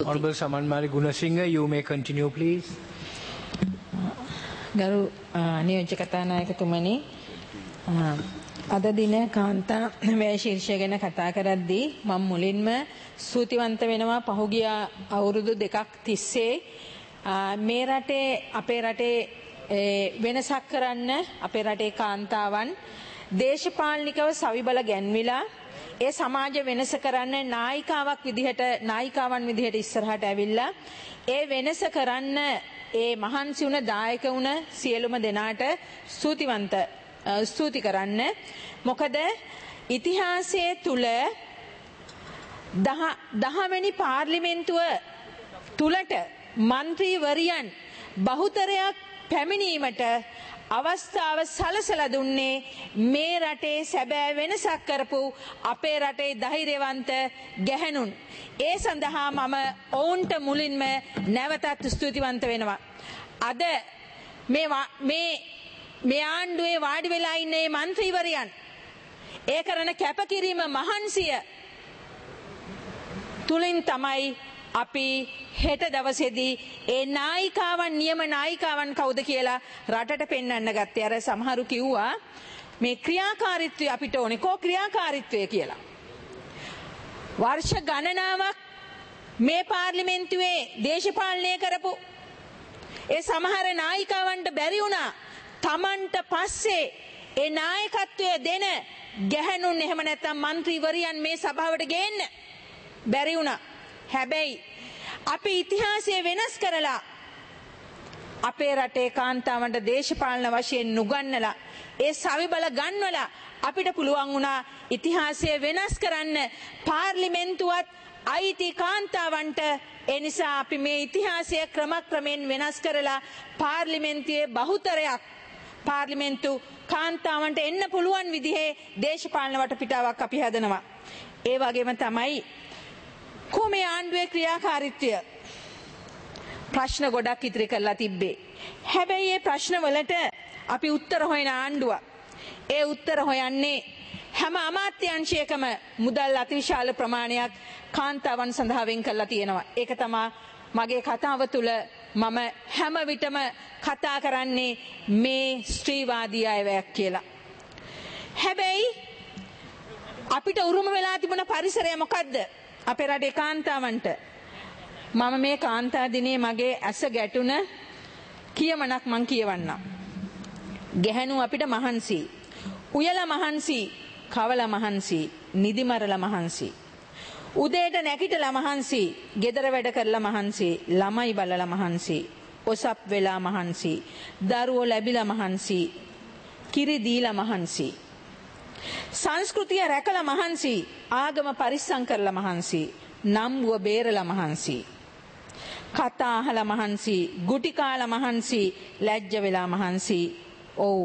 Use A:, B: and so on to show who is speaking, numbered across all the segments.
A: Honorable Samanmari Gunasinghe, you may continue, please.
B: ගරු නියෝජ්‍ය කතානායකතුමනි, අද දින කාන්තා වැය ශීර්ෂය ගැන කතා කරද්දී මම මුලින්ම ස්තුතිවන්ත වෙනවා. පහුගිය අවුරුදු දෙකක් තිස්සේ මේ රටේ අපේ රටේ වෙනසක් කරන්න අපේ රටේ කාන්තාවන් දේශපාලනිකව සවිබල ගැන්විලා ඒ සමාජ වෙනස කරන්න නායිකාවන් විදිහට ඉස්සරහට ඇවිල්ලා ඒ වෙනස කරන්න ඒ මහන්සි වුණ දායක වුණ සියලුම දෙනාට ස්තුති කරන්න. මොකද ඉතිහාසයේ තුල 10 වෙනි පාර්ලිමේන්තුව තුලට മന്ത്രിවරියන් බහුතරයක් පැමිණීමට අවස්ථාව සලසලා දුන්නේ මේ රටේ සැබෑ වෙනසක් කරපු අපේ රටේ ධෛර්යවන්ත ගැහැණුන්. ඒ සඳහා මම ඔවුන්ට මුලින්ම නැවතත් ස්තුතිවන්ත වෙනවා. අද මේ ආණ්ඩුවේ වාඩි වෙලා ඉන්න මේ മന്ത്രിවරියන් ඒ කරන කැපකිරීම මහන්සිය තුලින් තමයි අපි හෙට දවසේදී ඒ නියම නායිකාවන් කවුද කියලා රටට පෙන්වන්න ගත්තේ. අර සමහරු කිව්වා මේ ක්‍රියාකාරීත්වය අපිට ඕනේ. කෝ ක්‍රියාකාරීත්වය කියලා. වර්ෂ ගණනාවක් මේ පාර්ලිමේන්තුවේ දේශපාලනය කරපු ඒ සමහර නායිකාවන්ට බැරි වුණා තමන්ට පස්සේ ඒ නායකත්වය දෙන ගැහැණුන් එහෙම නැත්නම් മന്ത്രിවරියන් මේ සභාවට ගේන්න බැරි වුණා. හැබැයි අපි ඉතිහාසය වෙනස් කරලා අපේ රටේ කාන්තාවන්ට දේශපාලන වශයෙන් නුගන්නලා ඒ සවිබල ගන්නවලා අපිට පුළුවන් වුණා ඉතිහාසය වෙනස් කරන්න. පාර්ලිමේන්තුවත් අයිති කාන්තාවන්ට. ඒ නිසා අපි මේ ඉතිහාසය ක්‍රමක්‍රමයෙන් වෙනස් කරලා පාර්ලිමේන්තුවේ බහුතරයක් පාර්ලිමේන්තු කාන්තාවන්ට එන්න පුළුවන් විදිහේ දේශපාලන වටපිටාවක් අපි හදනවා. ඒ වගේම තමයි කොමේ ආණ්ඩුවේ ක්‍රියාකාරීත්වය ප්‍රශ්න ගොඩක් ඉදිරි කරලා තිබ්බේ. හැබැයි මේ ප්‍රශ්න වලට අපි උත්තර හොයන ආණ්ඩුව. ඒ උත්තර හොයන්නේ හැම අමාත්‍යාංශයකම මුදල් අතිවිශාල ප්‍රමාණයක් කාන්තාවන් සඳහා වෙන් කරලා තියෙනවා. ඒක තමයි මගේ කතාව තුළ මම හැම විටම කතා කරන්නේ මේ ස්ත්‍රීවාදී අයවැයක් කියලා. හැබැයි අපිට උරුම වෙලා තිබුණ පරිසරය මොකද්ද? අපේ රටේ කාන්තාවන්ට මම මේ කාන්තා දිනේ මගේ ඇස ගැටුණ කියමනක් මං කියවන්නම්. ගැහැණු අපිට මහන්සි, උයලා මහන්සි, කවලා මහන්සි, නිදිමරලා මහන්සි, උදේට නැගිටලා මහන්සි, ගෙදර වැඩ කරලා මහන්සි, ළමයි බලලා මහන්සි, ඔසප් වෙලා මහන්සි, දරුවෝ ලැබිලා මහන්සි, කිරි දීලා මහන්සි, සංස්කෘතිය රැකලා මහන්සි, ආගම පරිස්සම් කරලා මහන්සි, නම්බුව බේරලා මහන්සි, කතා අහලා මහන්සි, ගුටි කාලා මහන්සි, ලැජ්ජ වෙලා මහන්සි. ඔව්,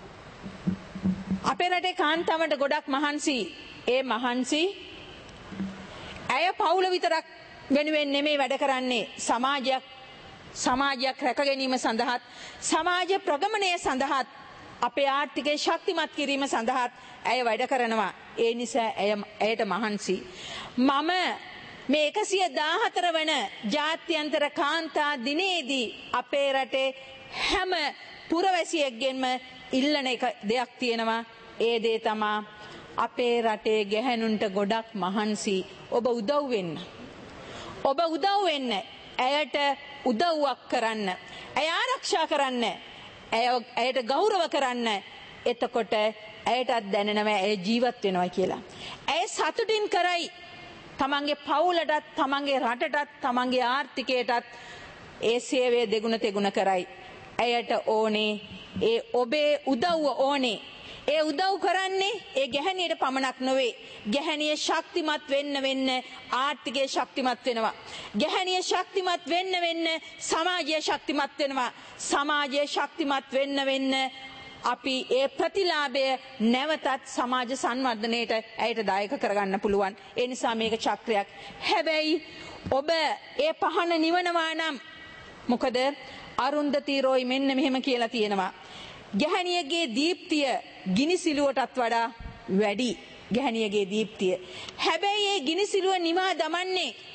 B: අපේ රටේ කාන්තාවන්ට ගොඩක් මහන්සි. ඒ මහන්සි ඇය පවුල විතරක් වෙනුවෙන් නෙමෙයි වැඩ කරන්නේ. සමාජයක් රැක ගැනීම සඳහාත්, සමාජ ප්‍රගමනය සඳහාත්, අපේ ආර්ථිකය ශක්තිමත් කිරීම සඳහාත් ඇය වැඩ කරනවා. ඒ නිසා ඇයට මහන්සි. මම මේ 114 වන ජාත්‍යන්තර කාන්තා දිනේදී අපේ රටේ හැම පුරවැසියෙක්ගෙන්ම ඉල්ලන දෙයක් තියෙනවා. ඒ දේ තමයි අපේ රටේ ගැහැණුන්ට ගොඩක් මහන්සි. ඔබ උදව් වෙන්න. ඇයට උදව්වක් කරන්න. ඇය ආරක්ෂා කරන්න. ඇයට ගෞරව කරන්න. එතකොට ඇයටත් දැනෙනවා ඇය ජීවත් වෙනවා කියලා. ඇය සතුටින් කරයි තමන්ගේ පවුලටත්, තමන්ගේ රටටත්, තමන්ගේ ආර්ථිකයටත් ඒ සේවය දෙගුණ තෙගුණ කරයි. ඇයට ඕනේ ඒ ඔබේ උදව්ව ඕනේ. ඒ උදව් කරන්නේ ඒ ගැහැණියට පමණක් නොවේ. ගැහැණිය ශක්තිමත් වෙන්න ආර්ථිකය ශක්තිමත් වෙනවා. ගැහැණිය ශක්තිමත් වෙන්න සමාජය ශක්තිමත් වෙනවා. සමාජය ශක්තිමත් වෙන්න අපි ඒ ප්‍රතිලාභය නැවතත් සමාජ සංවර්ධනයට ඇයට දායක කරගන්න පුළුවන්. ඒ නිසා මේක චක්‍රයක්. හැබැයි ඔබ ඒ පහන නිවනවා නම් මොකද අරුන්දති රොයි මෙන්න මෙහෙම කියලා තියෙනවා. ගැහැණියගේ දීප්තිය ගිනිසිලුවටත් වඩා වැඩි. ගැහැණියගේ දීප්තිය. හැබැයි ඒ ගිනිසිලුව නිවා දමන්නේ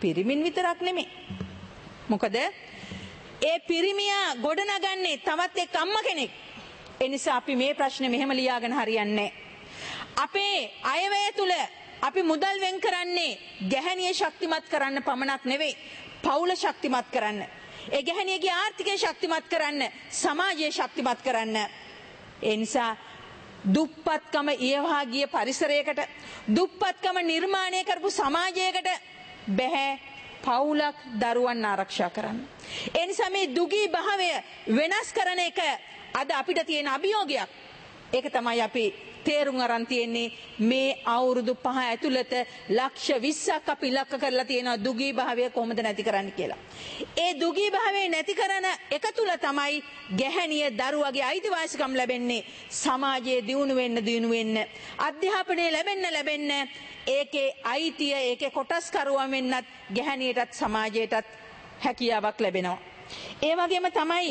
B: පිරිමින් විතරක් නෙමෙයි. මොකද ඒ පිරිමියා ගොඩනගන්නේ තවත් එක් අම්මා කෙනෙක්. ඒ නිසා අපි මේ ප්‍රශ්නේ මෙහෙම ලියාගෙන හරියන්නේ නැහැ. අපේ අයවැය තුල අපි මුදල් වෙන් කරන්නේ ගැහණිය ශක්තිමත් කරන්න පමණක් නෙවෙයි, පවුල ශක්තිමත් කරන්න. ඒ ගැහණියගේ ආර්ථිකය ශක්තිමත් කරන්න, සමාජය ශක්තිමත් කරන්න. ඒ නිසා දුප්පත්කම ඊවහා ගිය පරිසරයකට, දුප්පත්කම නිර්මාණය කරපු සමාජයකට බැහැ පවුලක් දරුවන් ආරක්ෂා කරන්න. ඒ නිසා මේ දුගී භාවය වෙනස් කරන එක අද අපිට තියෙන අභියෝගයක්. ඒක තමයි අපි තේරුම් අරන් තියෙන්නේ. මේ අවුරුදු 5 ඇතුළත ලක්ෂ 20ක් අපි ඉලක්ක කරලා තියෙනවා දුගී භාවය කොහොමද නැති කරන්න කියලා. ඒ දුගී භාවය නැති කරන එක තුල තමයි ගැහණිය දරුවගේ අයිතිවාසිකම් ලැබෙන්නේ, සමාජයේ දියුණු වෙන්න, අධ්‍යාපනය ලැබෙන්න ඒකේ අයිතිය, ඒකේ කොටස්කරුවන් වෙන්නත් ගැහණියටත් සමාජයටත් හැකියාවක් ලැබෙනවා. ඒ වගේම තමයි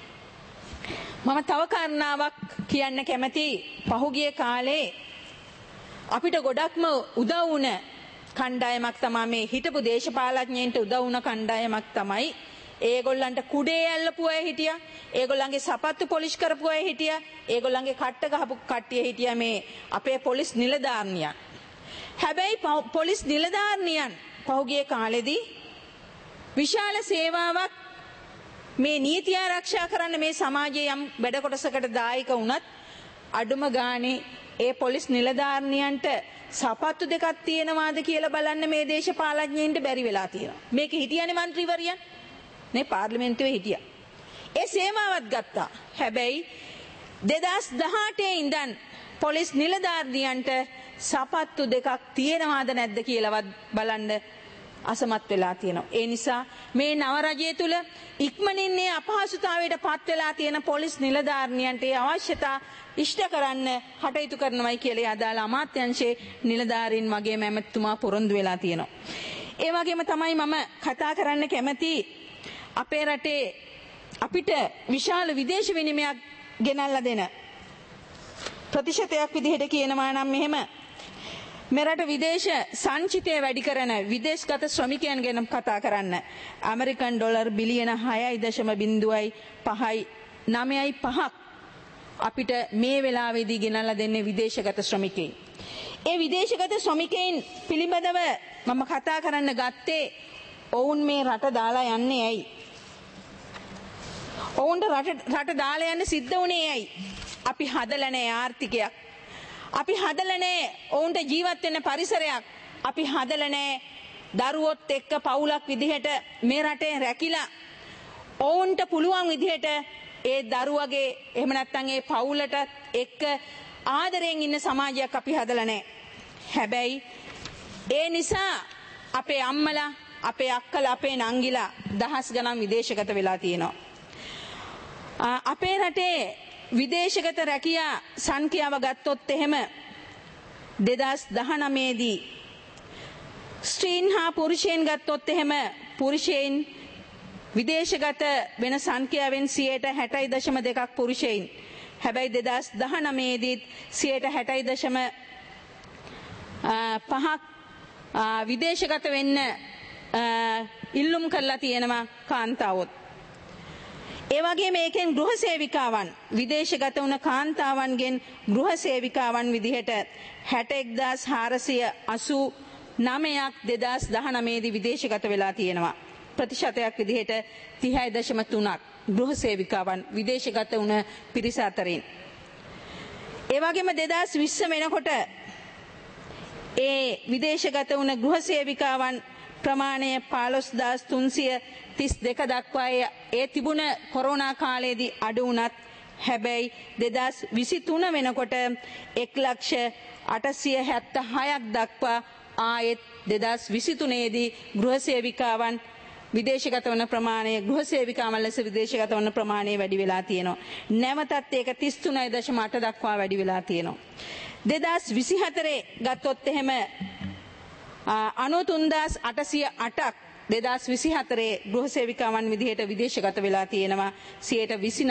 B: මම තව කාරණාවක් කියන්න කැමති. පහුගිය කාලේ අපිට ගොඩක්ම උදව් වුණ කණ්ඩායමක් තමයි මේ හිටපු දේශපාලඥයින්ට උදව් වුණ කණ්ඩායමක් තමයි. ඒගොල්ලන්ට කුඩේ ඇල්ලපු අය හිටියා, ඒගොල්ලන්ගේ සපත්තු පොලිෂ් කරපු අය හිටියා, ඒගොල්ලන්ගේ කට්ට ගහපු කට්ටිය හිටියා මේ අපේ පොලිස් නිලධාරිනියන්. හැබැයි පොලිස් නිලධාරිනියන් පහුගිය කාලෙදී විශාල සේවාවක් මේ නීතිය ආරක්ෂා කරන්න මේ සමාජයේ යම් වැඩ කොටසකට දායක වුණත් අඩුම ගානේ ඒ පොලිස් නිලධාරිනියන්ට සපත්තු දෙකක් තියෙනවාද කියලා බලන්න මේ දේශපාලඥයින්ට බැරි වෙලා තියෙනවා. මේක හිටියනේ മന്ത്രിවරියන් නේ, පාර්ලිමේන්තුවේ හිටියා. ඒ සේවාවත් ගත්තා. හැබැයි 2018 ඉඳන් පොලිස් නිලධාරිනියන්ට සපත්තු දෙකක් තියෙනවාද නැද්ද කියලාවත් බලන්න අසමත් වෙලා තියෙනවා. ඒ නිසා මේ නව රජය තුල ඉක්මනින් මේ අපහසුතාවයට පත් වෙලා තියෙන පොලිස් නිලධාරිනියන්ට ඒ අවශ්‍යතා ඉෂ්ට කරන්න කටයුතු කරනවායි කියලා අදාළ අමාත්‍යාංශයේ නිලධාරීන් වගේ මැමැතිතුමා පොරොන්දු වෙලා තියෙනවා. ඒ වගේම තමයි මම කතා කරන්න කැමති අපේ රටේ අපිට විශාල විදේශ විනිමයක් ගෙනල්ලා දෙන ප්‍රතිශතයක් විදිහට කියනවා නම් මෙහෙම මෙරට විදේශ සංචිතය වැඩි කරන විදේශගත ශ්‍රමිකයන් ගැන කතා කරන්න ඇමරිකන් ඩොලර් බිලියන 6.5ක් අපිට මේ වෙලාවේදී ගෙනල්ලා දෙන්නේ විදේශගත ශ්‍රමිකයන්. ඒ විදේශගත ශ්‍රමිකයන් පිළිබඳව මම කතා කරන්න ගත්තේ ඔවුන් මේ රට දාලා යන්නේ ඇයි? ඔවුන්ට රට දාලා යන්න සිද්ධ වුණේ ඇයි? අපි හදලා නැහැ ආර්ථිකයක්. අපි හදලා නැහැ ඔවුන්ට ජීවත් වෙන්න පරිසරයක්. අපි හදලා නැහැ දරුවොත් එක්ක පවුලක් විදිහට මේ රටේ රැකිලා ඔවුන්ට පුළුවන් විදිහට ඒ දරුවගේ එහෙම නැත්නම් ඒ පවුලට එක්ක ආදරයෙන් ඉන්න සමාජයක් අපි හදලා නැහැ. හැබැයි ඒ නිසා අපේ අම්මලා, අපේ අක්කලා, අපේ නංගිලා දහස් ගණන් විදේශගත වෙලා තියෙනවා. අපේ රටේ විදේශගත රැකියා සංඛ්‍යාව ගත්තොත් එහෙම 2019 දී ස්ත්‍රීන් හා පුරුෂයන් ගත්තොත් එහෙම පුරුෂයන් විදේශගත වෙන සංඛ්‍යාවෙන් 60.2ක් පුරුෂයන්. හැබැයි 2019 දී 60.5ක් විදේශගත වෙන්න ඉල්ලුම් කරලා තියෙනවා කාන්තාවොත්. ඒ වගේම මේකෙන් ගෘහ සේවිකාවන් විදේශගත වුණ කාන්තාවන්ගෙන් ගෘහ සේවිකාවන් විදිහට 61489ක් 2019 දී විදේශගත වෙලා තියෙනවා. ප්‍රතිශතයක් විදිහට 30.3ක් ගෘහ සේවිකාවන් විදේශගත වුණ පිරිස අතරින්. ඒ වගේම 2020 වෙනකොට ඒ විදේශගත වුණ ගෘහ සේවිකාවන් ප්‍රමාණය 15332 දක්වා ඒ තිබුණ කොරෝනා කාලයේදී අඩු වුණත් හැබැයි 2023 වෙනකොට 1,876ක් දක්වා ආයෙත් 2023 දී ගෘහ සේවිකාවන් විදේශගත වන ප්‍රමාණය ගෘහ සේවිකාවන් ලෙස විදේශගත වන ප්‍රමාණය වැඩි වෙලා තියෙනවා. නැවතත් ඒක 33.8 දක්වා වැඩි වෙලා තියෙනවා. 2024 ගත්තොත් එහෙම 93,808ක් 2024 ගෘහ සේවිකාවන් විදිහට විදේශගත වෙලා තියෙනවා.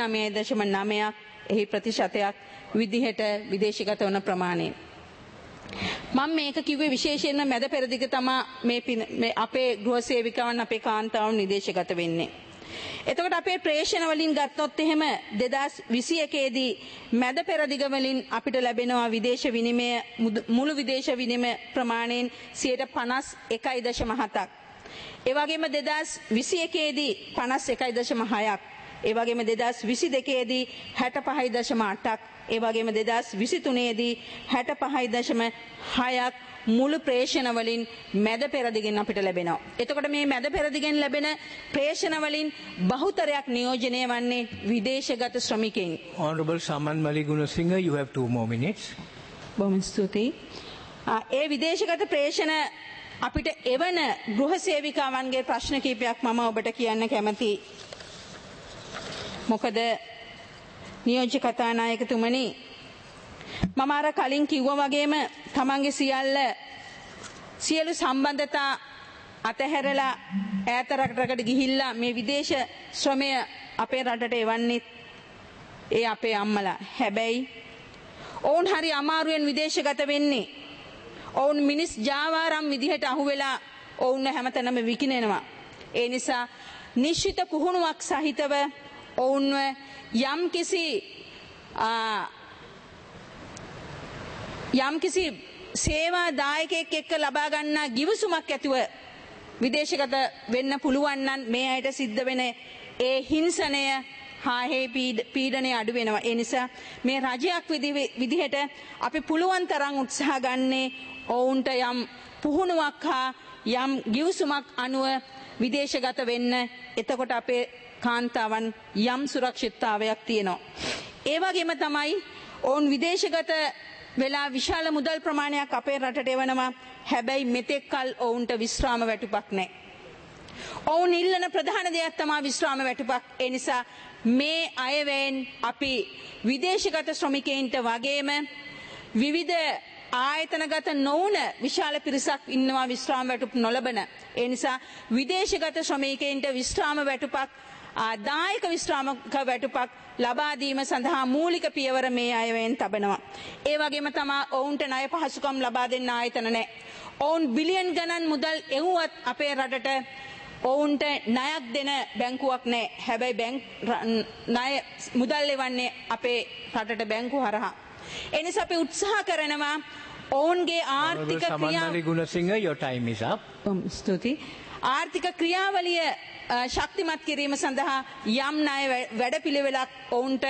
B: 29.9ක් එහි ප්‍රතිශතයක් විදිහට විදේශගත වන ප්‍රමාණය. මම මේක කිව්වේ විශේෂයෙන්ම මැද පෙරදිග තමා මේ අපේ ගෘහ සේවිකාවන් අපේ කාන්තාවන් විදේශගත වෙන්නේ. එතකොට අපේ ප්‍රේෂණ වලින් ගත්තොත් එහෙම 2021 දී මැද පෙරදිග වලින් අපිට ලැබෙනවා විදේශ විනිමය මුළු විදේශ විනිමය ප්‍රමාණයෙන් 51.7ක්. ඒ වගේම 2021 දී 51.6ක්. ඒ වගේම 2022 දී 65.8ක්. ඒ වගේම 2023 දී 65.6ක් මුළු ප්‍රේෂණ වලින් මැද පෙරදිගෙන් අපිට ලැබෙනවා. එතකොට මේ මැද පෙරදිගෙන් ලැබෙන ප්‍රේෂණ වලින් බහුතරයක් නියෝජනය වන්නේ විදේශගත ශ්‍රමිකයින්.
A: Honorable Saman Mali Gunasinghe, you have 2 more minutes.
B: බොහොම ස්තුතියි. ඒ විදේශගත ප්‍රේෂණ අපිට එවන ගෘහ සේවිකාවන්ගේ ප්‍රශ්න කිහිපයක් මම ඔබට කියන්න කැමතියි. මොකද නියෝජ්‍ය කතානායකතුමනි මම අර කලින් කිව්වා වගේම තමන්ගේ සියලු සම්බන්ධතා අතහැරලා ඈත රටකට ගිහිල්ලා මේ විදේශ ශ්‍රමය අපේ රටට එවන්නේ ඒ අපේ අම්මලා. හැබැයි ඔවුන් හරි අමාරුවෙන් විදේශගත වෙන්නේ. ඔවුන් මිනිස් ජාවාරම් විදිහට අහුවෙලා ඔවුන් හැමතැනම විකිනෙනවා. ඒ නිසා නිශ්චිත පුහුණුවක් සහිතව ඔවුන්ව යම්කිසි සේවා දායකයෙක් එක්ක ලබා ගන්නා ගිවිසුමක් ඇතුව විදේශගත වෙන්න පුළුවන් නම් මේ අයට සිද්ධ වෙන ඒ හිංසනය හා පීඩනය අඩු වෙනවා. ඒ නිසා මේ රජයක් විදිහට අපි පුළුවන් තරම් උත්සාහ ගන්නේ ඔවුන්ට යම් පුහුණුවක් හා යම් ගිවිසුමක් අනුව විදේශගත වෙන්න. එතකොට අපේ කාන්තාවන් යම් සුරක්ෂිතතාවයක් තියෙනවා. ඒ වගේම තමයි ඔවුන් විදේශගත වෙලා විශාල මුදල් ප්‍රමාණයක් අපේ රටට එවනවා. හැබැයි මෙතෙක් කල ඔවුන්ට විශ්‍රාම වැටුපක් නැහැ. ඔවුන් ඉල්ලන ප්‍රධාන දෙයක් තමයි විශ්‍රාම වැටුපක්. ඒ නිසා මේ අයවෙන් අපි විදේශගත ශ්‍රමිකයින්ට වගේම විවිධ ආයතනගත නොවන විශාල පිරිසක් ඉන්නවා විශ්‍රාම වැටුප් නොලබන. ඒ නිසා විදේශගත ශ්‍රමිකයින්ට විශ්‍රාම වැටුපක් දායක විශ්‍රාමක වැටුපක් ලබා දීම සඳහා මූලික පියවර මේ අයවෙන් තබනවා. ඒ වගේම තමයි ඔවුන්ට ණය පහසුකම් ලබා දෙන්න ආයතන නැහැ. ඔවුන් බිලියන් ගණන් මුදල් එවුවත් අපේ රටට ඔවුන්ට ණයක් දෙන බැංකුවක් නැහැ. හැබැයි ණය මුදල් එවන්නේ අපේ රටට බැංකු හරහා. ඒ නිසා අපි උත්සාහ කරනවා ඔවුන්ගේ ආර්ථික
A: Saman Mali Gunasinghe, your time is up.
B: ස්තුතියි. ආර්ථික ක්‍රියාවලිය ශක්තිමත් කිරීම සඳහා යම් ණය වැඩපිළිවෙලක් ඔවුන්ට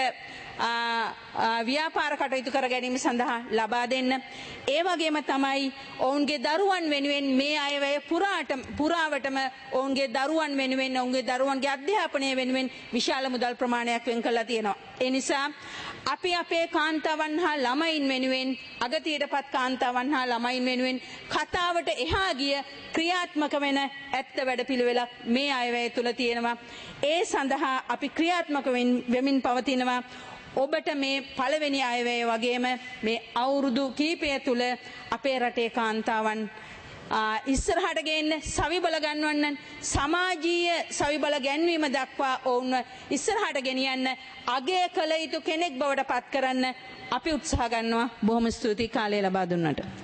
B: ව්‍යාපාර කටයුතු කර ගැනීම සඳහා ලබා දෙන්න. ඒ වගේම තමයි ඔවුන්ගේ දරුවන් වෙනුවෙන් මේ අයවැය පුරාවටම ඔවුන්ගේ දරුවන් වෙනුවෙන් ඔවුන්ගේ දරුවන්ගේ අධ්‍යාපනය වෙනුවෙන් විශාල මුදල් ප්‍රමාණයක් වෙන් කරලා තියෙනවා. ඒ නිසා අපි අපේ කාන්තාවන් හා ළමයින් වෙනුවෙන් අගතියටපත් කාන්තාවන් හා ළමයින් වෙනුවෙන් කතාවට එහා ගිය ක්‍රියාත්මක වෙන ඇත්ත වැඩපිළිවෙලක් මේ අයවැය තුල තියෙනවා. ඒ සඳහා අපි ක්‍රියාත්මක වෙමින් පවතිනවා. ඔබට මේ පළවෙනි අයවැය වගේම මේ අවුරුදු කීපය තුල අපේ රටේ කාන්තාවන් ඉස්සරහට ගේන්න සවිබල ගන්නවන්න සමාජීය සවිබල ගැන්වීම දක්වා ඔවුන් ඉස්සරහට ගෙනියන්න අගය කළ යුතු කෙනෙක් බවට පත් කරන්න අපි උත්සාහ ගන්නවා. බොහොම ස්තුතියි කාලය ලබා දුන්නට.